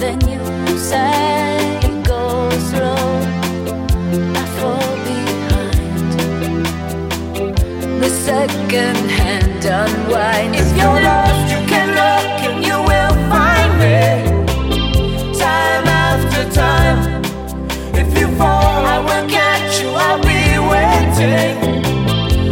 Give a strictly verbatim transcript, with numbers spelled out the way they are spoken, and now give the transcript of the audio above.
then you say go slow, I fall behind. The second hand unwind. If your love